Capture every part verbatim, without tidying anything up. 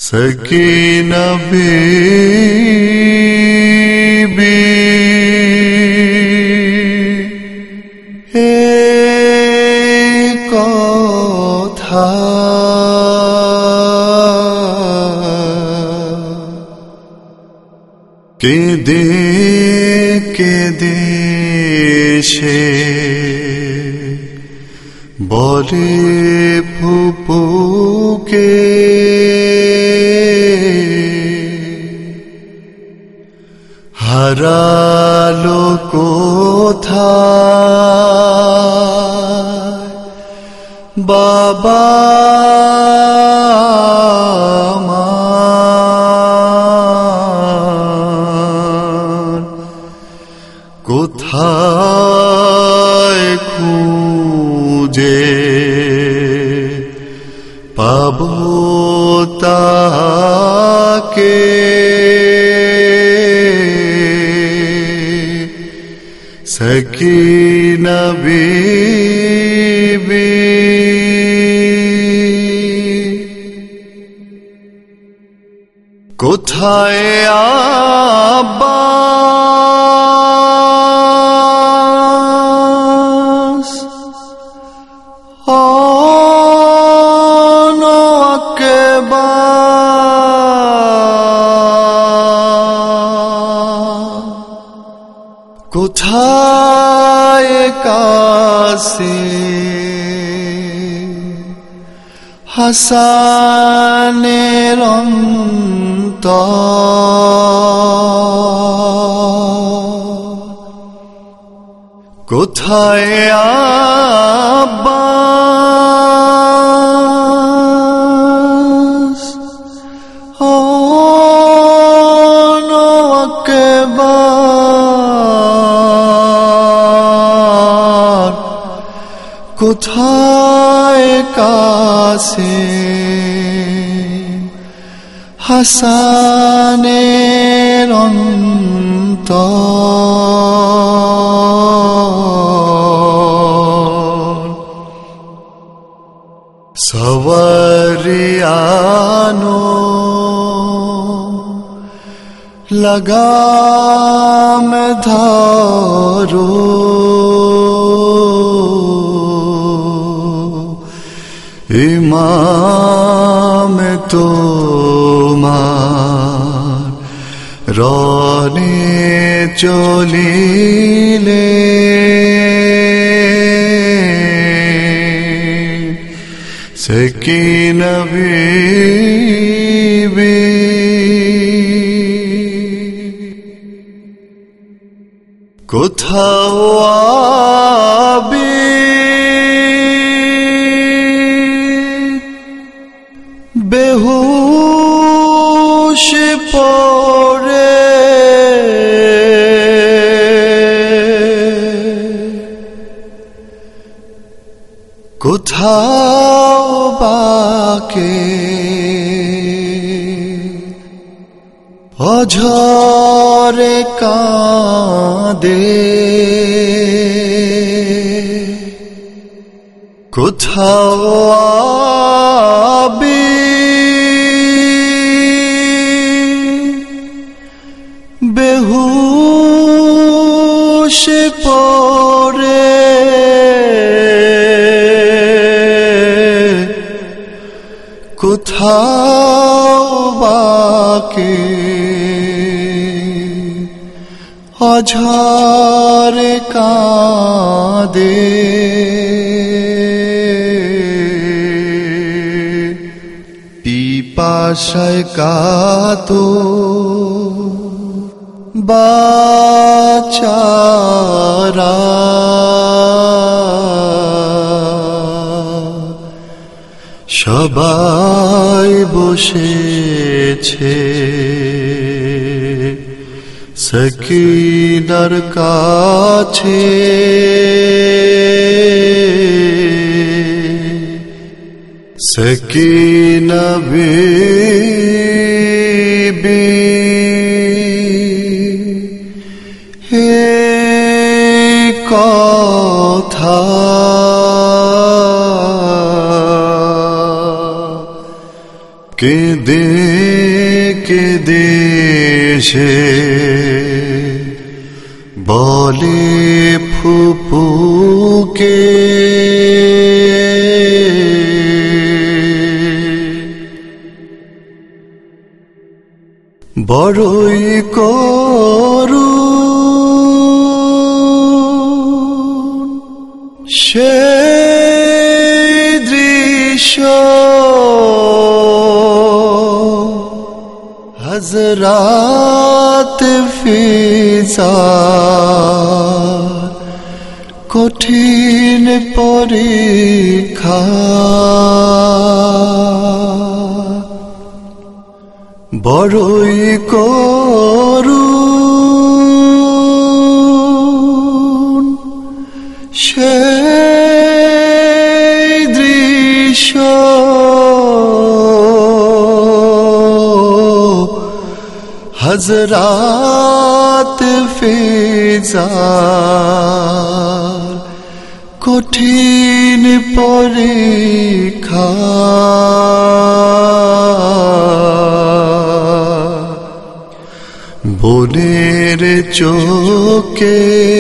সকিনা বিবি এ কথা কেঁদে কেঁদে সে বলে ফুপুকে হারালো কোথায় বাবা আমার, কোথায় খুঁজে পাবো তাকে সকিনা বিবি কোথায় আব্বাস কোথায় কাসিম হাসানের অন্তর, কোথায় আব্বাস আকবার, কোথায় কাসিম হাসানের অন্তর, সওয়ারিয়ানো लगाम धरो इमाम तोमार रने चलिले सकीना बीबी কোথাও আবি বেহুশ পড়ে কোথাও বাকে অঝরে কাঁদে, কোথাও আবি বেহুশ পড়ে কোথাও বাকে অঝরে কাঁদে, পিপাসায় কাতো বাচারা সবাই বসেছে সকিনার কাছে, সকিনা বিবি হে কথা কেঁদে কেঁদে সে বলে ফুপুকে বড়ই করুণ সেই দৃশ্য হযরত ফিজা কঠিন পরীক্ষা বড়ই করুণ সেই দৃশ্য হযরত ফিজা কঠিন পরীক্ষা বোনের চোখে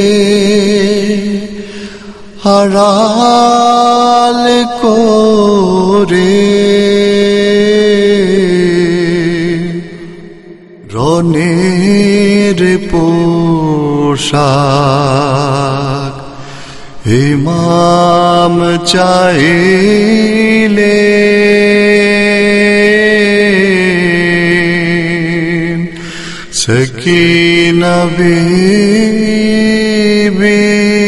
আড়াল করে রনের পোশাক ইমাম চাইলে সকিনা বিবি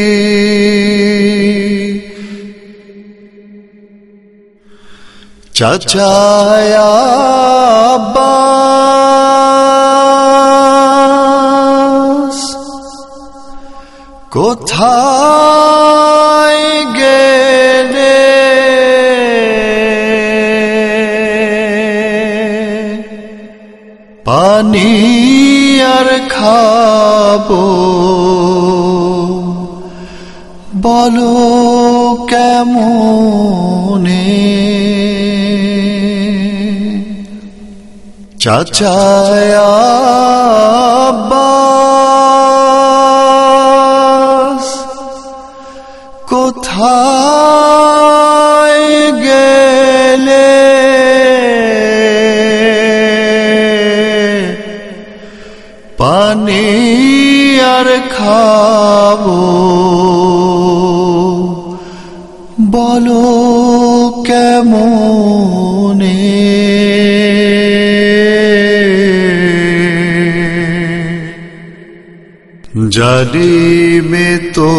চাচা আব্বাস কোথায় গেলে পানি আর খাবো বলো কেমনে চাচা আব্বাস কোথায় গেলে পানি আর খাবো বলো কেমনে জালিমে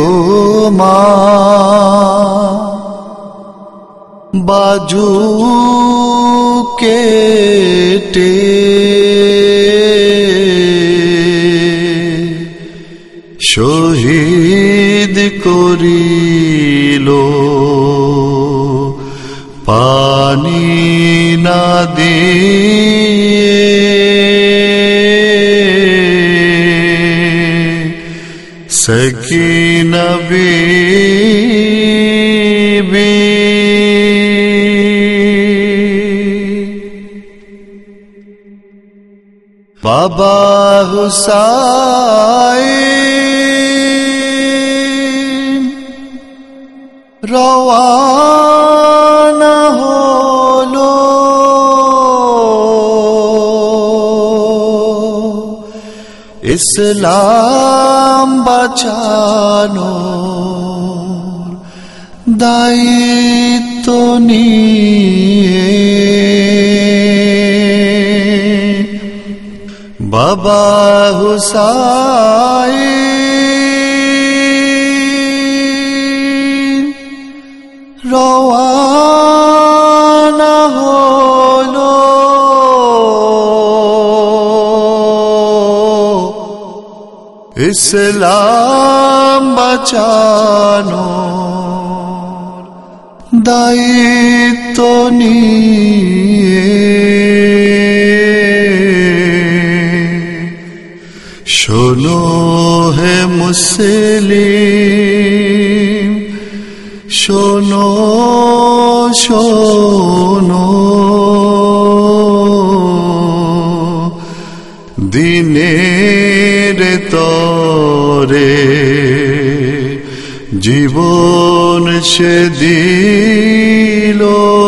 তোমার বাজু কেটে শহীদ করিল পানি না দিয়ে সকিনা বিবি বাবা হুসাইন রওয়ানা হলো ইসলাম বাঁচানোর দায়িত্ব নিয়ে বাবা হুসাইন রওয়ানা হলো ইসলাম বাঁচানোর দায়িত্ব নিয়ে শোনো হে মুসলিম শোনো শোনো দিনের তরে জীবন সে দিল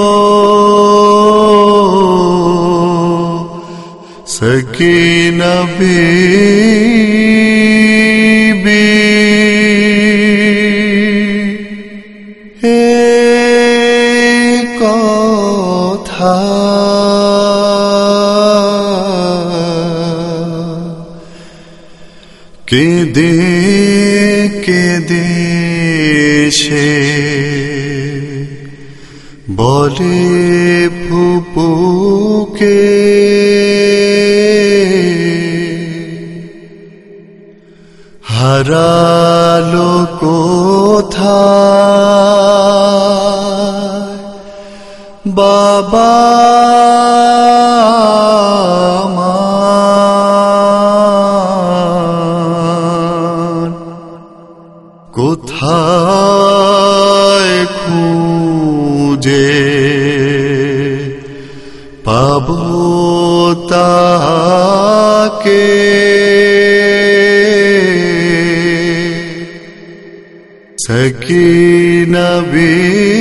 সকিনা বিবি এ কথা কেঁদে কেঁদে সে বলে ফুপুকে হারালো কোথায় বাবা আমার, কোথায় খুঁজে পাবো তাকে সকিনা বিবি।